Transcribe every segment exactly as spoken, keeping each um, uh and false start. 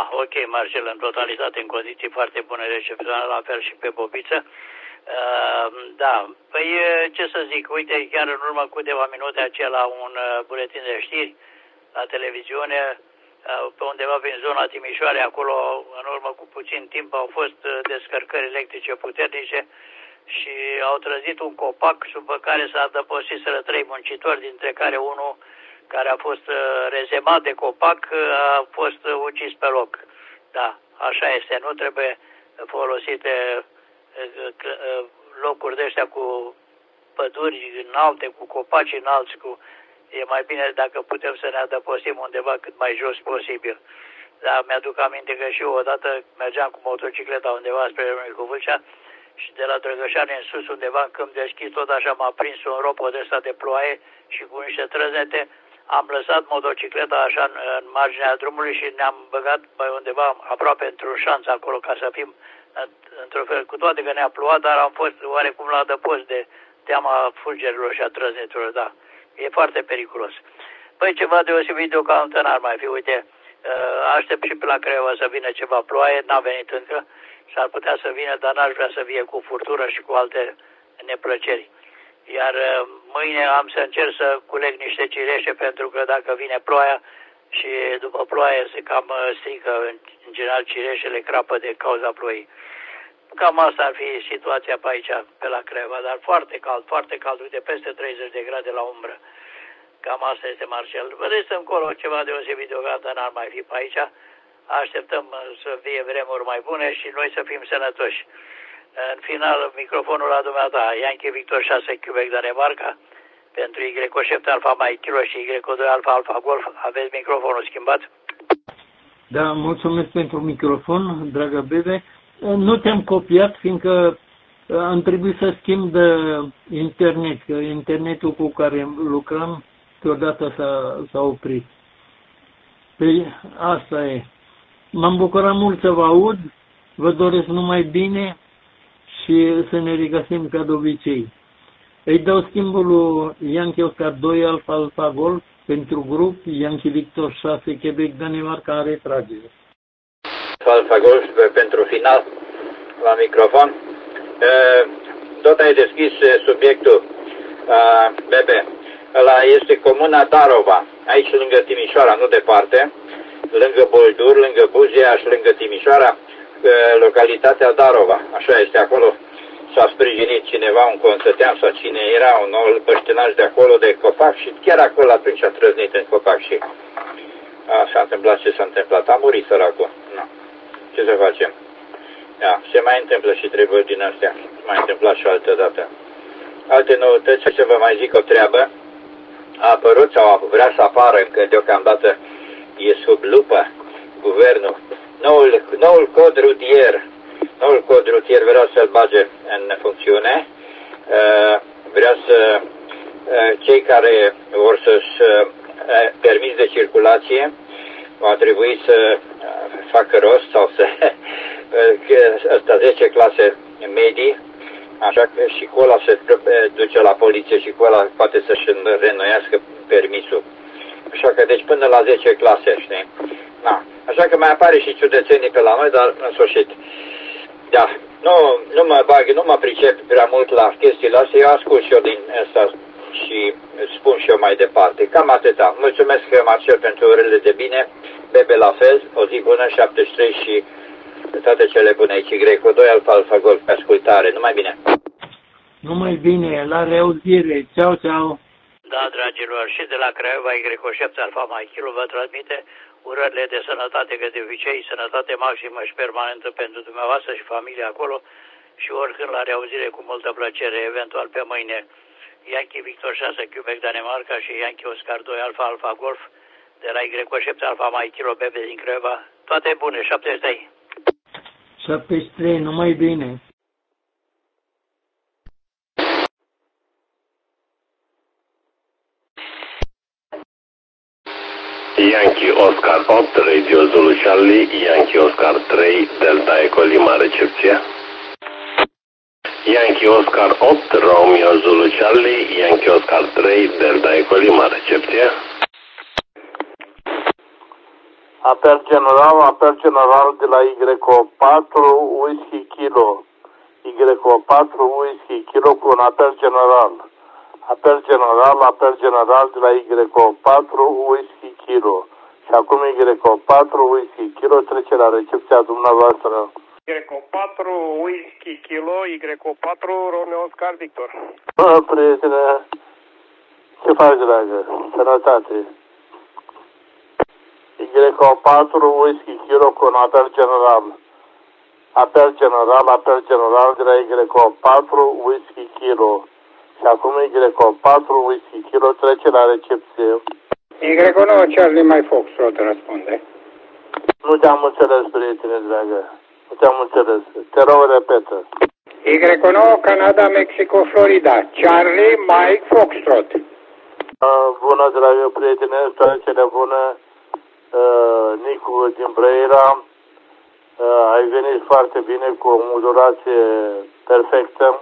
Da, ok, Marcel, în totalitate, în condiții foarte bune recepționale, la fel și pe Bobiță. Uh, da, păi ce să zic, uite, chiar în urmă câteva minute aceea la un uh, buletin de știri la televiziune, uh, pe undeva prin zona Timișoare, acolo în urmă cu puțin timp au fost uh, descărcări electrice puternice și au trezit un copac sub care s-a adăpostiseră trei muncitori, dintre care unul care a fost uh, rezemat de copac uh, a fost uh, ucis pe loc. Da, așa este, nu trebuie folosite locuri de ăștia cu păduri înalte, cu copaci înalți, cu... e mai bine dacă putem să ne adăpostim undeva cât mai jos posibil. Dar mi-aduc aminte că și eu odată mergeam cu motocicleta undeva spre Râmnicu Vâlcea și de la Drăgășani în sus, undeva în câmp deschis, tot așa m-a prins un ropo de ăsta de ploaie și cu niște trăznete am lăsat motocicleta așa în, în marginea drumului și ne-am băgat pe undeva aproape într-un șanț acolo ca să fim într-un fel, cu toate că ne-a plouat, dar am fost oarecum la adăpost de teama fulgerilor și a trăzneturilor, da. E foarte periculos. Păi ceva deosebit deocamdată n-ar mai fi, uite, aștept și pe la Craiova să vină ceva ploaie, n-a venit încă, s-ar putea să vină, dar n-aș vrea să vie cu furtună și cu alte neplăceri. Iar mâine am să încerc să culeg niște cireșe, pentru că dacă vine ploaia și după ploaie se cam strică, în general cireșele crapă de cauza ploii. Cam asta ar fi situația pe aici, pe la Craiova, dar foarte cald, foarte cald, uite, peste treizeci de grade la umbră. Cam asta este, Marcel. Vedeți încolo ceva deosebit deocamdată n-ar mai fi pe aici. Așteptăm să fie vremuri mai bune și noi să fim sănătoși. În final, microfonul la dumneata, Yankee Victor șase Quebec Danemarca, pentru Y șapte Alfa Mike Kilo și Y doi Alfa Alfa Golf. Aveți microfonul schimbat? Da, mulțumesc pentru microfon, dragă Bebe. Nu te-am copiat, fiindcă am trebuit să schimb de internet, că internetul cu care lucrăm deodată s-a oprit. Păi asta e. M-am bucurat mult să vă aud, vă doresc numai bine și să ne regăsim ca de obicei. Îi dau schimbul lui Yankee Oscar doi Alfa Alfa Golf pentru grup, Yankee Victor șase Quebec Danemarca în retragere. Alfa Golf pentru final la microfon. Tot ai deschis subiectul, Bebe. Ăla este comuna Darova, aici lângă Timișoara, nu departe, lângă Boldur, lângă Buzia și lângă Timișoara, localitatea Darova. Așa este, acolo s-a sprijinit cineva, un consătean sau cine era, un nou băștinaș de acolo de copac și chiar acolo atunci a trăznit în copac și a, s-a întâmplat ce s-a întâmplat. A murit săracul. Nu. Ce să facem? Da, se mai întâmplă și treburi din astea. Se mai întâmplat și altă dată. Alte noutăți, să vă mai zic o treabă. A apărut sau vrea să apară încă deocamdată, e sub lupă guvernul. Noul, noul cod rutier. Noul cod rutier vrea să-l bage în funcțiune. Vrea să cei care vor să-și permis de circulație va trebui să facă rost sau să ăsta zece clase medii, așa că și cu ăla se duce la poliție și cu ăla poate să-și reînnoiască permisul. Așa că deci până la zece clase, știi? Na. Așa că mai apare și ciudățenii pe la noi, dar în sfârșit. Da, nu, nu mă bag, nu mă pricep prea mult la chestiile astea, eu ascult și eu din asta și spun și eu mai departe. Cam atâta. Mulțumesc, Marcel, pentru urările de bine. Bebe la fel, o zi bună, șaptezeci și trei și toate cele bune aici, Y cu doi Alfa Alfa Golf, pe ascultare. Numai bine! Numai bine, la reauzire, ceau, ceau! Da, dragilor, și de la Craiova, Y șapte Alfa Mike Kilo vă transmite urările de sănătate, că de obicei sănătate maximă și permanentă pentru dumneavoastră și familia acolo și oricând la reauzire cu multă plăcere, eventual pe mâine. Yankee Victor șase Quebec Danemarca și Yankee Oscar doi Alfa Alfa Golf de la Y șapte Alfa Mike Kilo Bebe din Craiova. Toate bune, șaptezeci și trei. șaptezeci și trei, numai bine. Yankee Oscar opt, Radio Zulu Charlie, Yankee Oscar trei, Delta Echo Lima, recepție. Yankee Oscar opt, Romeo Zulu Charlie, Yankee Oscar trei, Delta Echo Lima, recepție. Apel general, apel general de la Y patru, whisky kilo. Y patru, whisky kilo cu un apel general. Apel general, apel general de la Y patru, whisky kilo. Și acum Y patru, whisky kilo trece la recepția dumneavoastră. Y patru, whisky kilo, Y patru, Romeo Oscar Victor. Bă, prietene, ce faci, dragă? Sănătate. Y patru, whisky kilo cu un apel general. Apel general, apel general de la Y patru, whisky kilo. Și acum Y patru, whisky kilo trece la recepție. Y nouă, Charlie Mike Foxtrot răspunde. Nu te-am înțeles, prietene, dragă. Nu te-am înțeles. Te rog, repetă. Y nouă, Canada, Mexico, Florida. Charlie Mike Foxtrot. Uh, bună, dragă prietene, toate cele bune. Uh, Nicu din Brăila. Uh, ai venit foarte bine cu o modulație perfectă.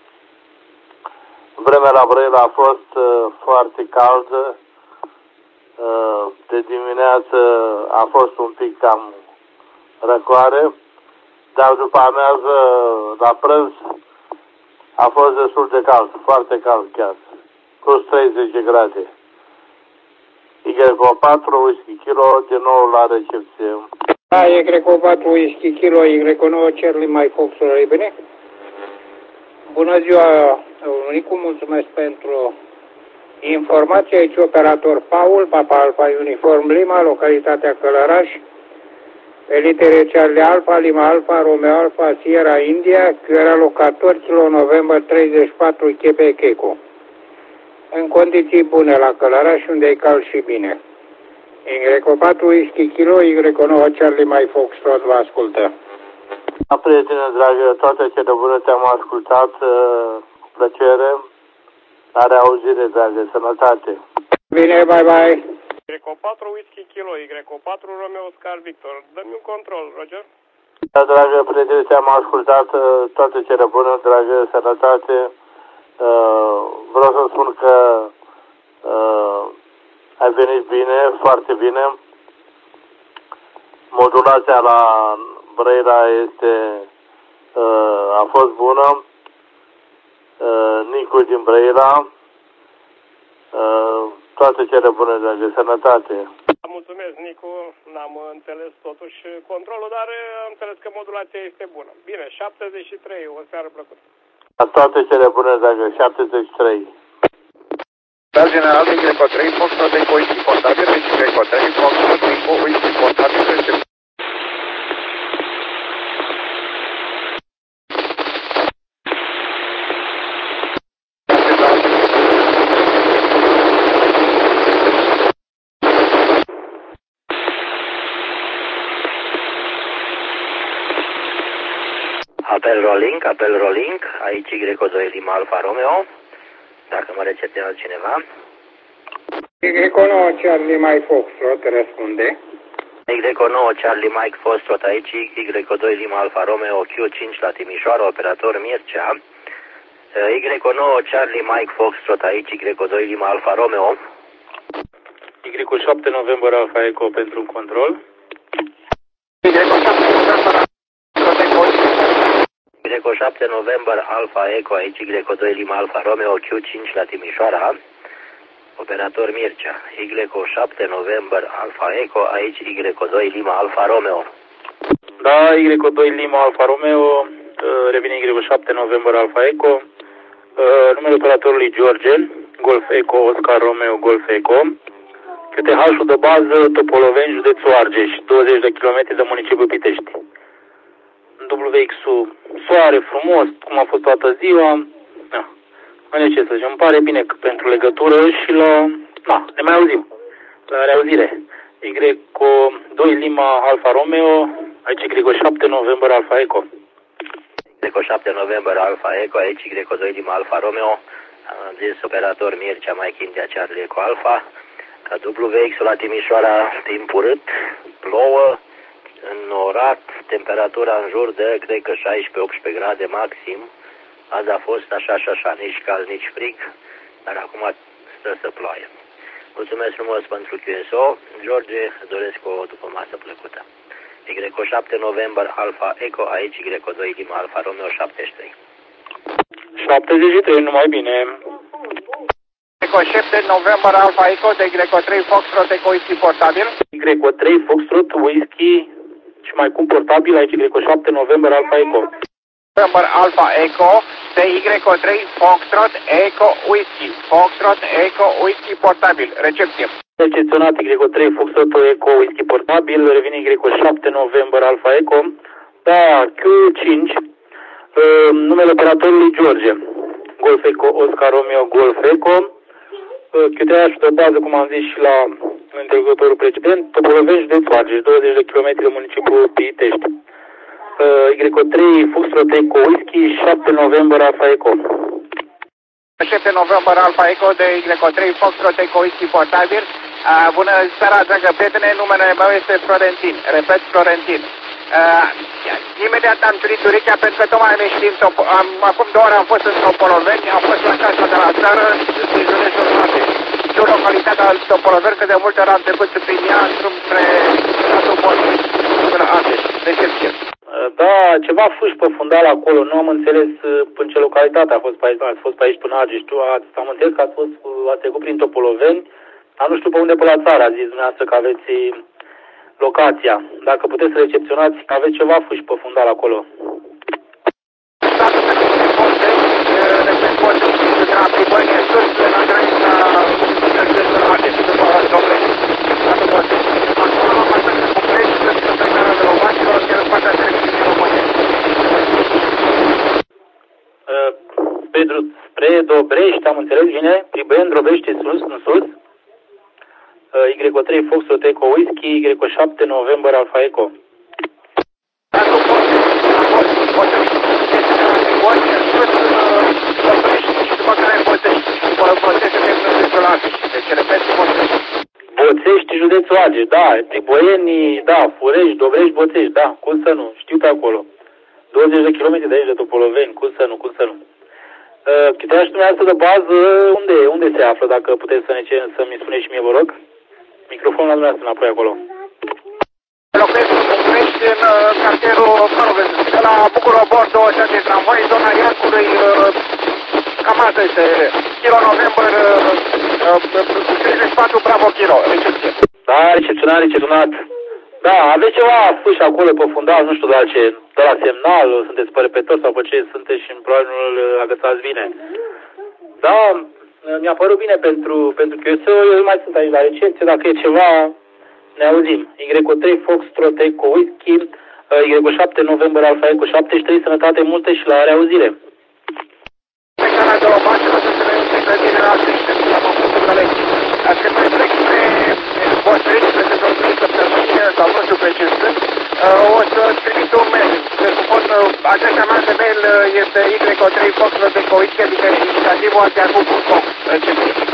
Vremea la Brăila a fost uh, foarte caldă. Uh, de dimineață a fost un pic cam răcoare, dar după amiază, la prânz, a fost destul de cald, foarte cald chiar, plus treizeci de grade. Y patru, whisky kilo, din nou la recepție. Da, Y patru, whisky kilo, Y nouă, Charlie Mike Foxtrot, e bine? Bună ziua, Nicu, mulțumesc pentru informație. Aici operator Paul, Papa Alfa Uniform Lima, localitatea Călăraș, elitere Charlie Alfa, Lima Alfa, Romeo Alfa, Sierra India, era locator, kilo November treizeci și patru, Quebec Eco. În condiții bune la Călăraș, unde e cald și bine. Y patru, whisky kilo, Y nouă, Charlie Mike Foxtrot, vă ascultă. Da, prietene dragă, toate cele bune te-am ascultat uh, cu plăcere. La reauzire, dragă, sănătate. Bine, bye bye. Y patru, whisky kilo, Y patru, Romeo Oscar Victor. Dă-mi un control, Roger. Da, dragă prietene, te-am ascultat uh, toate cele bune, dragă, sănătate. Uh, vreau să spun că uh, ai venit bine, foarte bine. Modulația la Brăila este, uh, a fost bună. Uh, Nicu din Brăila, uh, toate cele bune, dragă, sănătate. Mulțumesc, Nicu, n-am înțeles totuși controlul, dar am înțeles că modulația este bună. Bine, șaptezeci și trei, o seară plăcută. Toate cele bune, dragă, șaptezeci și trei. Dar general, Y trei, Foxtrot, Eco, whisky portabil, deci Y trei, Foxtrot, Eco, whisky portabil, recepție. Apel rolling, apel rolling, aici Y doi Lima Alfa Romeo, dacă mă recepționează cineva. Y nouă, Charlie Mike Foxtrot, răspunde. Y nouă, Charlie Mike Foxtrot, aici Y doi Lima Alfa Romeo, Q cinci la Timișoara, operator Mircea. Y nouă, Charlie Mike Foxtrot, aici Y doi Lima Alfa Romeo. Y șapte November Alfa Eco pentru un control. Y șapte November Alfa Eco, aici Y doi Lima Alfa Romeo, Q cinci la Timișoara, operator Mircea. Y șapte November Alfa Eco, aici Y doi Lima Alfa Romeo. Da, Y doi Lima Alfa Romeo, revine Y șapte November Alfa Eco, numele operatorului George, Golf Eco, Oscar Romeo, Golf Eco, Q T H-ul de bază, Topoloveni, județul Argeș, douăzeci de kilometri de municipiul Pitești. W X-ul soare, frumos, cum a fost toată ziua. Da. Mai ce să zic, îmi pare bine că pentru legătură și la... Da, ne mai auzim. La reauzire. Y doi Lima Alfa Romeo, aici Y șapte November Alfa Eco. Y șapte November Alfa Eco, aici Y doi Lima Alfa Romeo, am zis operator Mircea, Mike India Charlie Eco Alfa. W X-ul la Timișoara, timp urât, plouă, înnorat, temperatura în jur de, cred că șaisprezece optsprezece grade maxim. Azi a fost așa și așa, nici cald, nici frig, dar acum stă să ploaie. Mulțumesc frumos pentru Q S O. George, îți doresc o după masă plăcută. Y șapte November Alfa Eco, aici Y doi Lima Alfa Romeo șaptezeci și trei. șaptezeci și trei, numai bine. Y șapte November Alfa Eco de Y trei Foxtrot Eco Whisky portabil. Y trei Foxtrot Whisky și mai cum portabil, aici Y șapte November Alfa Eco. November Alfa Eco de Y trei Foxtrot Eco Whisky. Foxtrot Eco Whisky portabil. Recepție. Recepționat Y trei Foxtrot Eco Whisky portabil, revine Y șapte November Alfa Eco. Da, Q cinci, uh, numele operatorului George. Golf Eco Oscar Romeo Golf Eco. Uh, Q trei de bază, cum am zis și la interrogatorul precedent, Topoloveni, județul Argeș, douăzeci de kilometri de municipiul Pitești. Y trei Foxtrot Eco Whisky, șapte November Alfa Eco. șapte November Alfa Eco de Y trei Foxtrot Eco Whisky portabil. Uh, bună seara, dragă prietene, numele meu este Florentin. Repet, Florentin. Uh, imediat am ciurit urechea pentru că tocmai am ieșit din Topo... Am, acum două ore am fost în Topoloveni, am fost la casa de la țară, din județul Argeș. Știu localitatea Topoloveni, că de multe ori am trecut prin ea, drum spre satul Bosului, spre Argeș. Recepție. Da, ceva fâși pe fundal acolo, nu am înțeles în ce localitate a fost pe aici, ați fost pe aici până Argeș, tu ați, am înțeles că ați, fost, ați trecut prin Topoloveni, dar nu știu pe unde pe la țară, a zis dumneavoastră că aveți locația. Dacă puteți să recepționați, aveți ceva fâși pe fundal acolo. Dacă se poate, repet, poate de la Pribănie sus, la granița județul Argeș, după Dobrești. Dacă poate. Acum am atât de București, să se termină de Romanilor, chiar în partea televiziunii României. Spre, spre Dobrești, am înțeles, vine Pribăni, Dobrești, sus, în sus. Y trei Foxtrot Eco Whisky, Y șapte November Alfa Eco. Dacă poate, poate fi poate sus, Dobrești și după care Boțești, după Boțești de județul Argeș. Deci, repet, Boțești. Boțești, județul Argeș, da, Priboieni, da, Furești, Dobrești, Boțești, da, cum să nu, știu pe acolo. douăzeci de kilometri de aici de Topoloveni, cum să nu, cum să nu. Uh, Chiteaș dumneavoastră de bază, unde, unde se află, dacă puteți să ne cer, să-mi spuneți și mie, vă rog? Microfonul la dumneavoastră înapoi acolo. Locuiesc în București, în uh, cartierul, mă rog, de la Bucurobor, două de tramvai, zona Iarcului, uh, cam asta este, Kilo November, treizeci și patru Bravo Kilo, recepție. Da, recepționat, recepționat. Da, aveți ceva fâși acolo pe fundal, nu știu de la ce, de la semnal, sunteți pe repetor sau pe ce sunteți și probabil nu agățați bine. Da, mi-a părut bine pentru, pentru că eu, eu mai sunt aici la recepție, dacă e ceva, ne auzim. Y trei Foxtrot Eco Whisky, Y șapte November Alfa Eco șaptezeci și trei, sănătate multe și la reauzire. Pe canal de o masă, să se le bine la Argeș, am făcut înțelegi. Când mai plec spre Boțești, spre sezonul săptămâni, sau nu știu pe ce sunt, o să trimit un mail. Presupun, adresa mea de mail este Y trei Foxtrot Eco Whisky, adică inițiativul arteacu punct com.